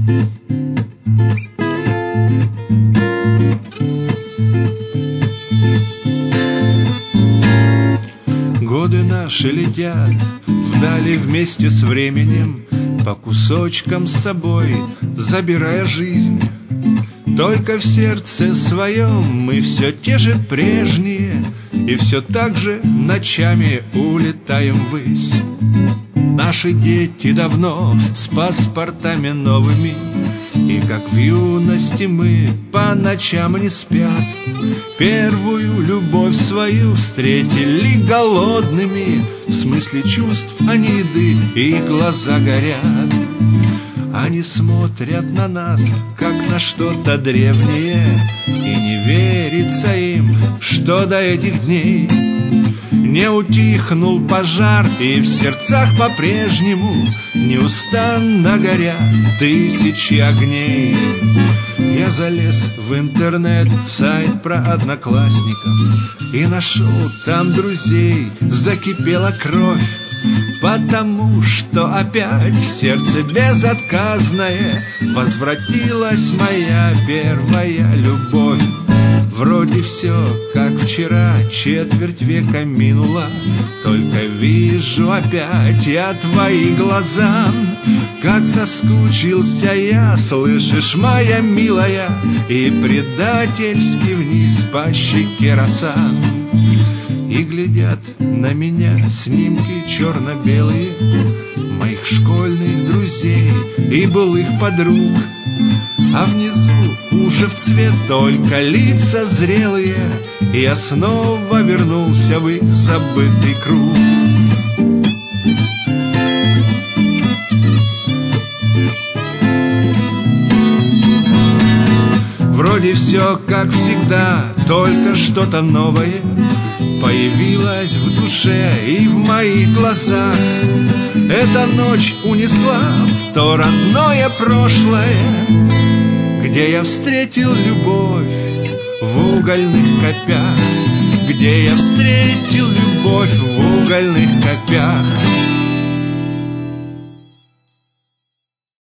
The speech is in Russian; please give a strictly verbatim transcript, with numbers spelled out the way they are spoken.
Годы наши летят вдали вместе с временем, по кусочкам с собой забирая жизнь. Только в сердце своем мы все те же прежние, и все так же ночами улетаем ввысь. Наши дети давно с паспортами новыми, и как в юности мы по ночам не спят. Первую любовь свою встретили голодными, в смысле чувств, а не еды, и глаза горят. Они смотрят на нас, как на что-то древнее, и не верится им, что до этих дней не утихнул пожар, и в сердцах по-прежнему неустанно горят тысячи огней. Я залез в интернет, в сайт про одноклассников, и нашел там друзей, закипела кровь, потому что опять в сердце безотказное возвратилась моя первая любовь. Вроде все, как вчера, четверть века минула, только вижу опять я твои глаза. Как соскучился я, слышишь, моя милая, и предательски вниз по щеке роса. И глядят на меня снимки черно-белые моих школьных друзей и былых подруг, а внизу уже в цвет только лица зрелые, и я снова вернулся в их забытый круг. Вроде все как всегда, только что-то новое появилось в душе и в моих глазах. Эта ночь унесла в то родное прошлое, где я встретил любовь в угольных копях, где я встретил любовь в угольных копях.